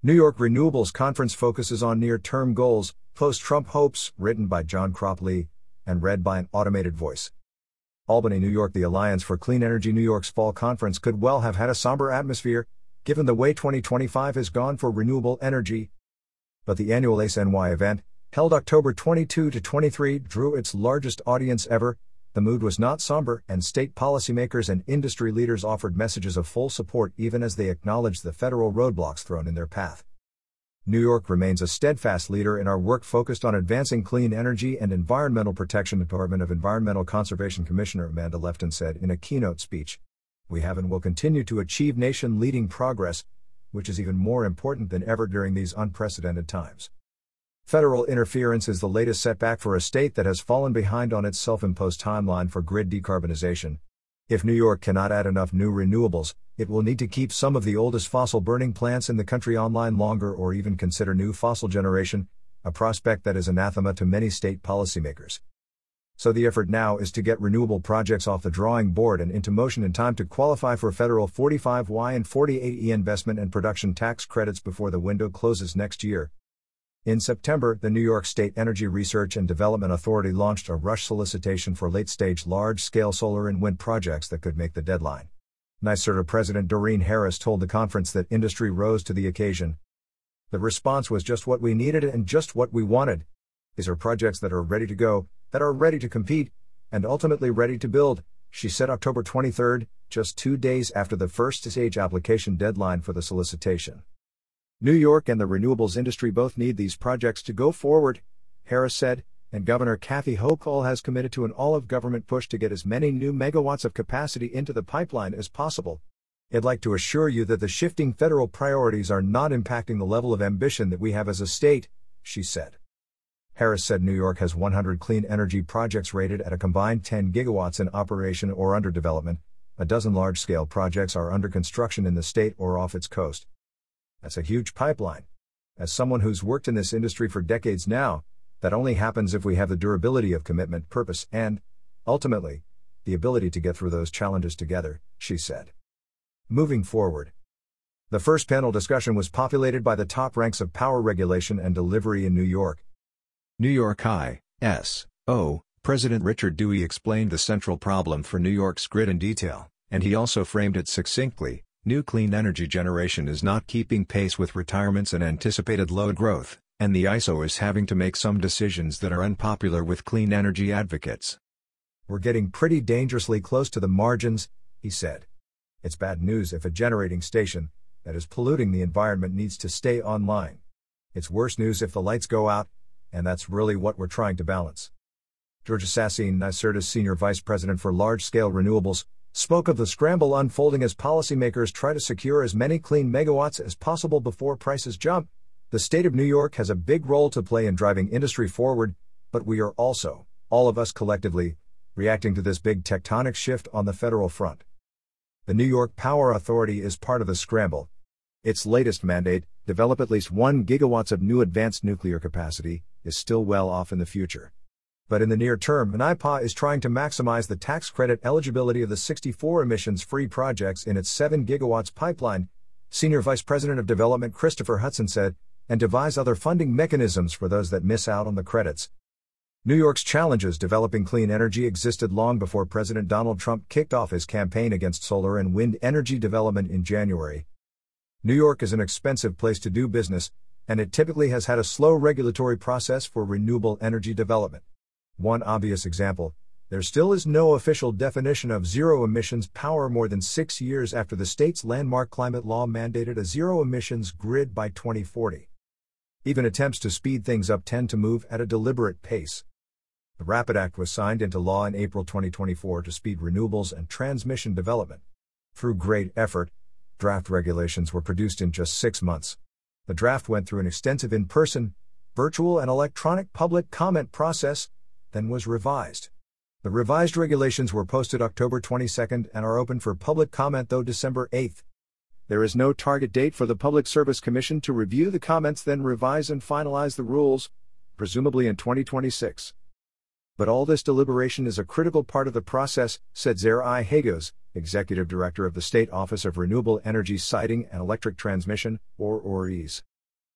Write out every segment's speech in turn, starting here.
New York Renewables Conference focuses on near-term goals, post-Trump hopes, written by John Cropley, and read by an automated voice. Albany, New York. The Alliance for Clean Energy New York's fall conference could well have had a somber atmosphere, given the way 2025 has gone for renewable energy. But the annual ACE-NY event, held October 22 to 23, drew its largest audience ever. The mood was not somber, and state policymakers and industry leaders offered messages of full support even as they acknowledged the federal roadblocks thrown in their path. New York remains a steadfast leader in our work focused on advancing clean energy and environmental protection. Department of Environmental Conservation Commissioner Amanda Lefton said in a keynote speech, "We have and will continue to achieve nation-leading progress, which is even more important than ever during these unprecedented times." Federal interference is the latest setback for a state that has fallen behind on its self-imposed timeline for grid decarbonization. If New York cannot add enough new renewables, it will need to keep some of the oldest fossil-burning plants in the country online longer or even consider new fossil generation, a prospect that is anathema to many state policymakers. So the effort now is to get renewable projects off the drawing board and into motion in time to qualify for federal 45Y and 48E investment and production tax credits before the window closes next year. In September, the New York State Energy Research and Development Authority launched a rush solicitation for late-stage large-scale solar and wind projects that could make the deadline. NYSERDA President Doreen Harris told the conference that industry rose to the occasion. "The response was just what we needed and just what we wanted. These are projects that are ready to go, that are ready to compete, and ultimately ready to build," she said October 23, just 2 days after the first-stage application deadline for the solicitation. "New York and the renewables industry both need these projects to go forward," Harris said, and Governor Kathy Hochul has committed to an all-of-government push to get as many new megawatts of capacity into the pipeline as possible. "I'd like to assure you that the shifting federal priorities are not impacting the level of ambition that we have as a state," she said. Harris said New York has 100 clean energy projects rated at a combined 10 gigawatts in operation or under development. A dozen large-scale projects are under construction in the state or off its coast. That's a huge pipeline. As someone who's worked in this industry for decades now, that only happens if we have the durability of commitment, purpose, and, ultimately, the ability to get through those challenges together," she said. Moving forward. The first panel discussion was populated by the top ranks of power regulation and delivery in New York. New York ISO President Richard Dewey explained the central problem for New York's grid in detail, and he also framed it succinctly. New clean energy generation is not keeping pace with retirements and anticipated load growth, and the ISO is having to make some decisions that are unpopular with clean energy advocates. "We're getting pretty dangerously close to the margins," he said. "It's bad news if a generating station that is polluting the environment needs to stay online. It's worse news if the lights go out, and that's really what we're trying to balance." Georgia Sassine, NYSERDA's Senior Vice President for Large-Scale Renewables, spoke of the scramble unfolding as policymakers try to secure as many clean megawatts as possible before prices jump. "The state of New York has a big role to play in driving industry forward, but we are also, all of us collectively, reacting to this big tectonic shift on the federal front." The New York Power Authority is part of the scramble. Its latest mandate, develop at least 1 gigawatts of new advanced nuclear capacity, is still well off in the future. But in the near term, NYPA is trying to maximize the tax credit eligibility of the 64 emissions-free projects in its 7 gigawatts pipeline, Senior Vice President of Development Christopher Hudson said, and devise other funding mechanisms for those that miss out on the credits. New York's challenges developing clean energy existed long before President Donald Trump kicked off his campaign against solar and wind energy development in January. New York is an expensive place to do business, and it typically has had a slow regulatory process for renewable energy development. One obvious example, there still is no official definition of zero-emissions power more than 6 years after the state's landmark climate law mandated a zero-emissions grid by 2040. Even attempts to speed things up tend to move at a deliberate pace. The RAPID Act was signed into law in April 2024 to speed renewables and transmission development. Through great effort, draft regulations were produced in just 6 months. The draft went through an extensive in-person, virtual and electronic public comment process, then was revised. The revised regulations were posted October 22 and are open for public comment through December 8. There is no target date for the Public Service Commission to review the comments then revise and finalize the rules, presumably in 2026. But all this deliberation is a critical part of the process, said Zaire I. Hagos, Executive Director of the State Office of Renewable Energy Siting and Electric Transmission, or ORES.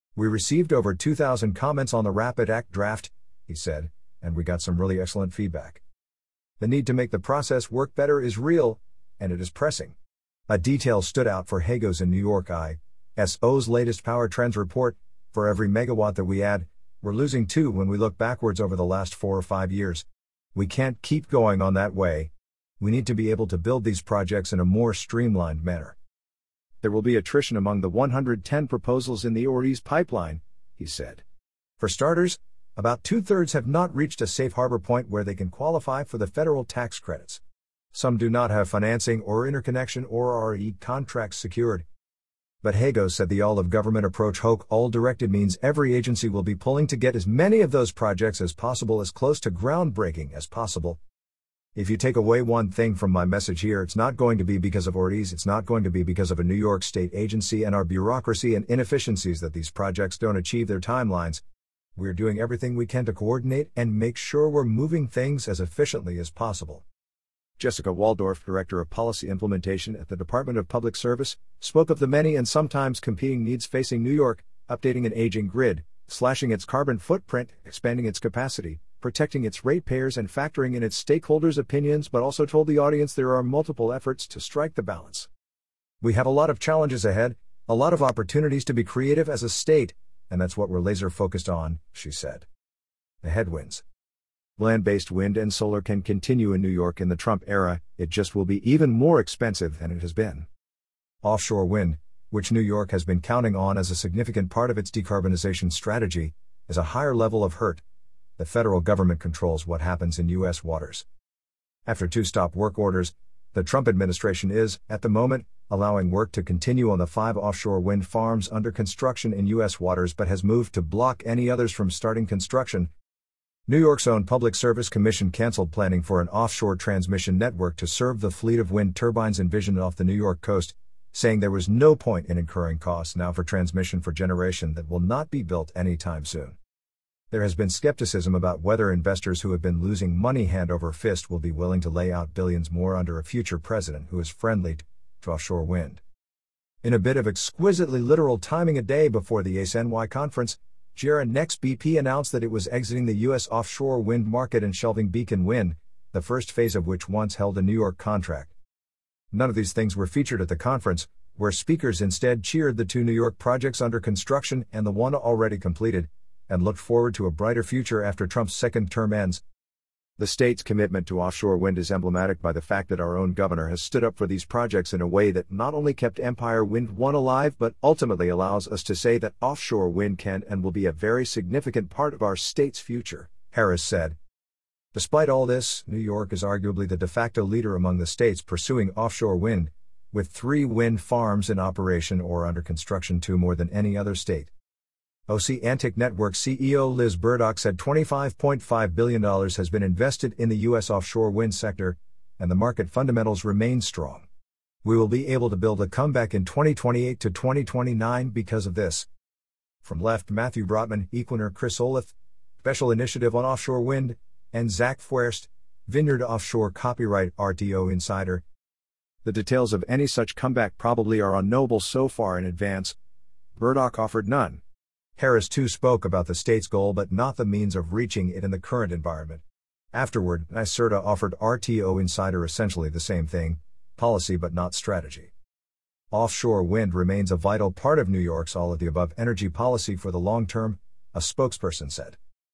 We received over 2,000 comments on the Rapid Act draft, he said, and we got some really excellent feedback. The need to make the process work better is real, and it is pressing. A detail stood out for Hagos in New York ISO's latest Power Trends report: for every megawatt that we add, we're losing 2 when we look backwards over the last 4 or 5 years. We can't keep going on that way. We need to be able to build these projects in a more streamlined manner. There will be attrition among the 110 proposals in the Ortiz pipeline, he said. For starters, about 2/3 have not reached a safe harbor point where they can qualify for the federal tax credits. Some do not have financing or interconnection or RE contracts secured. But Hagos said the all-of-government approach all-directed means every agency will be pulling to get as many of those projects as possible as close to groundbreaking as possible. If you take away one thing from my message here, it's not going to be because of Ortiz, it's not going to be because of a New York State agency and our bureaucracy and inefficiencies that these projects don't achieve their timelines. We're doing everything we can to coordinate and make sure we're moving things as efficiently as possible. Jessica Waldorf, Director of Policy Implementation at the Department of Public Service, spoke of the many and sometimes competing needs facing New York: updating an aging grid, slashing its carbon footprint, expanding its capacity, protecting its ratepayers and factoring in its stakeholders' opinions, but also told the audience there are multiple efforts to strike the balance. We have a lot of challenges ahead, a lot of opportunities to be creative as a state, and that's what we're laser focused on, she said. The headwinds. Land-based wind and solar can continue in New York in the Trump era, it just will be even more expensive than it has been. Offshore wind, which New York has been counting on as a significant part of its decarbonization strategy, is a higher level of hurt. The federal government controls what happens in U.S. waters. After 2 stop work orders, the Trump administration is, at the moment, allowing work to continue on the 5 offshore wind farms under construction in U.S. waters but has moved to block any others from starting construction. New York's own Public Service Commission canceled planning for an offshore transmission network to serve the fleet of wind turbines envisioned off the New York coast, saying there was no point in incurring costs now for transmission for generation that will not be built anytime soon. There has been skepticism about whether investors who have been losing money hand over fist will be willing to lay out billions more under a future president who is friendly to offshore wind. In a bit of exquisitely literal timing, a day before the ACE-NY conference, JERA Next BP announced that it was exiting the U.S. offshore wind market and shelving Beacon Wind, the first phase of which once held a New York contract. None of these things were featured at the conference, where speakers instead cheered the 2 New York projects under construction and the one already completed, and looked forward to a brighter future after Trump's second term ends. The state's commitment to offshore wind is emblematic by the fact that our own governor has stood up for these projects in a way that not only kept Empire Wind 1 alive but ultimately allows us to say that offshore wind can and will be a very significant part of our state's future, Harris said. Despite all this, New York is arguably the de facto leader among the states pursuing offshore wind, with 3 wind farms in operation or under construction, 2 more than any other state. Oceantic Network CEO Liz Burdock said $25.5 billion has been invested in the U.S. offshore wind sector, and the market fundamentals remain strong. We will be able to build a comeback in 2028 to 2029 because of this. From left, Matthew Brotman, Equinor, Chris Oleth, Special Initiative on Offshore Wind, and Zach Fuerst, Vineyard Offshore Copyright RTO Insider. The details of any such comeback probably are unknowable so far in advance. Burdock offered none. Harris too spoke about the state's goal but not the means of reaching it in the current environment. Afterward, NYSERDA offered RTO Insider essentially the same thing: policy but not strategy. Offshore wind remains a vital part of New York's all-of-the-above energy policy for the long term, a spokesperson said.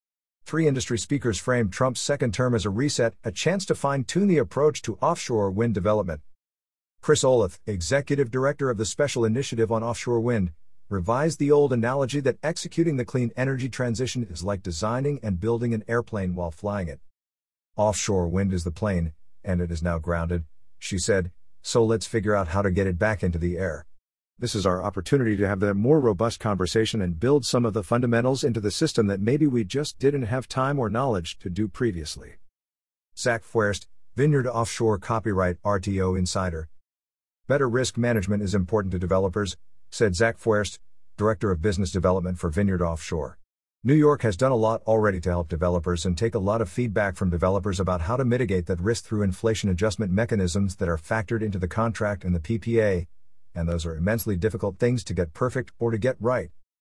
3 industry speakers framed Trump's second term as a reset, a chance to fine-tune the approach to offshore wind development. Chris Oleth, executive director of the Special Initiative on Offshore Wind, revised the old analogy that executing the clean energy transition is like designing and building an airplane while flying it. Offshore wind is the plane, and it is now grounded, she said, so let's figure out how to get it back into the air. This is our opportunity to have the more robust conversation and build some of the fundamentals into the system that maybe we just didn't have time or knowledge to do previously. Zach Fuerst, Vineyard Offshore Copyright RTO Insider. Better risk management is important to developers, said Zach Fuerst, Director of Business Development for Vineyard Offshore. New York has done a lot already to help developers and take a lot of feedback from developers about how to mitigate that risk through inflation adjustment mechanisms that are factored into the contract and the PPA, and those are immensely difficult things to get perfect or to get right.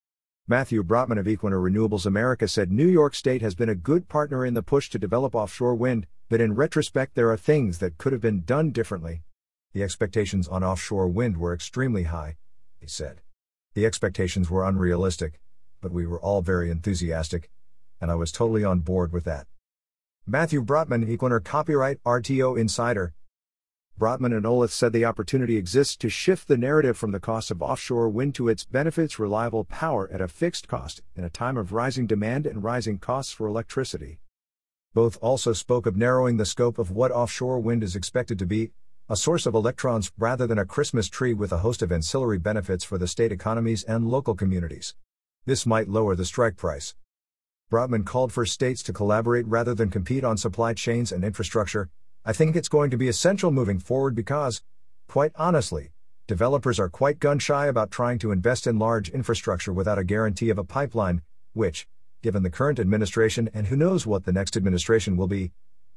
Matthew Brotman of Equinor Renewables America said New York State has been a good partner in the push to develop offshore wind, but in retrospect there are things that could have been done differently. The expectations on offshore wind were extremely high, he said. The expectations were unrealistic, but we were all very enthusiastic, and I was totally on board with that. Matthew Brotman, Equinor Copyright RTO Insider. Brotman and Olith said the opportunity exists to shift the narrative from the cost of offshore wind to its benefits: reliable power at a fixed cost, in a time of rising demand and rising costs for electricity. Both also spoke of narrowing the scope of what offshore wind is expected to be: a source of electrons rather than a Christmas tree with a host of ancillary benefits for the state economies and local communities. This might lower the strike price. Brotman called for states to collaborate rather than compete on supply chains and infrastructure. I think it's going to be essential moving forward because, quite honestly, developers are quite gun-shy about trying to invest in large infrastructure without a guarantee of a pipeline, which, given the current administration and who knows what the next administration will be,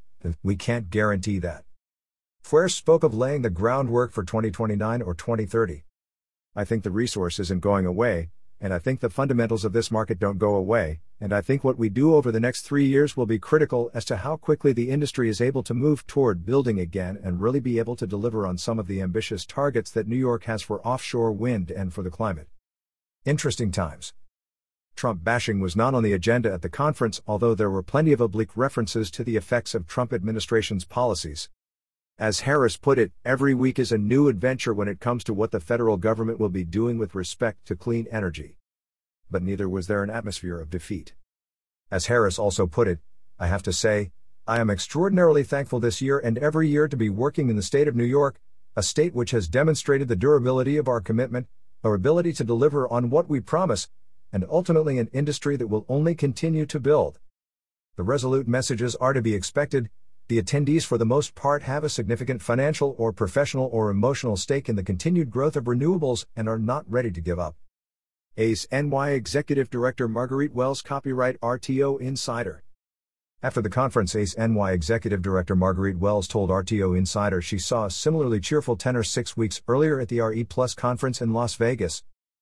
we can't guarantee that. Fuerst spoke of laying the groundwork for 2029 or 2030. I think the resource isn't going away, and I think the fundamentals of this market don't go away, and I think what we do over the next 3 years will be critical as to how quickly the industry is able to move toward building again and really be able to deliver on some of the ambitious targets that New York has for offshore wind and for the climate. Interesting times. Trump bashing was not on the agenda at the conference, although there were plenty of oblique references to the effects of Trump administration's policies. As Harris put it, every week is a new adventure when it comes to what the federal government will be doing with respect to clean energy. But neither was there an atmosphere of defeat. As Harris also put it, I have to say, I am extraordinarily thankful this year and every year to be working in the state of New York, a state which has demonstrated the durability of our commitment, our ability to deliver on what we promise, and ultimately an industry that will only continue to build. The resolute messages are to be expected. The attendees for the most part have a significant financial or professional or emotional stake in the continued growth of renewables and are not ready to give up. ACE NY Executive Director Marguerite Wells, Copyright RTO Insider. After the conference, ACE NY Executive Director Marguerite Wells told RTO Insider she saw a similarly cheerful tenor 6 weeks earlier at the RE Plus conference in Las Vegas.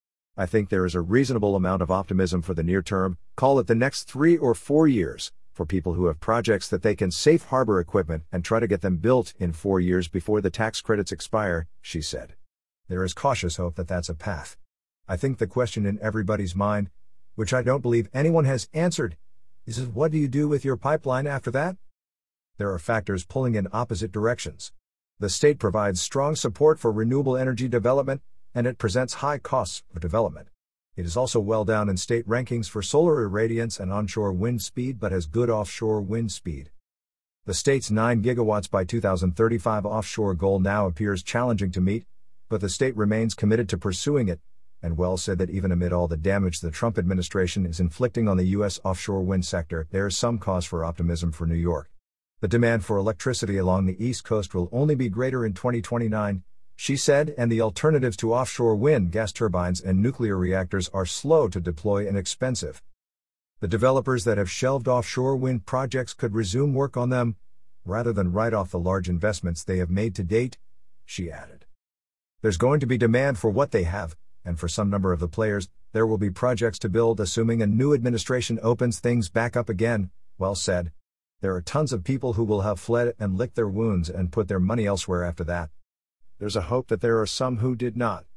I think there is a reasonable amount of optimism for the near term, call it the next 3 or 4 years. For people who have projects that they can safe harbor equipment and try to get them built in 4 years before the tax credits expire, she said. There is cautious hope that that's a path. I think the question in everybody's mind, which I don't believe anyone has answered, is what do you do with your pipeline after that? There are factors pulling in opposite directions. The state provides strong support for renewable energy development, and it presents high costs of development. It is also well down in state rankings for solar irradiance and onshore wind speed but has good offshore wind speed. The state's 9 gigawatts by 2035 offshore goal now appears challenging to meet, but the state remains committed to pursuing it, and Wells said that even amid all the damage the Trump administration is inflicting on the U.S. offshore wind sector, there is some cause for optimism for New York. The demand for electricity along the East Coast will only be greater in 2029, she said, and the alternatives to offshore wind, gas turbines and nuclear reactors are slow to deploy and expensive. The developers that have shelved offshore wind projects could resume work on them, rather than write off the large investments they have made to date, she added. There's going to be demand for what they have, and for some number of the players, there will be projects to build assuming a new administration opens things back up again, Wells said. There are tons of people who will have fled and licked their wounds and put their money elsewhere after that. There's a hope that there are some who did not.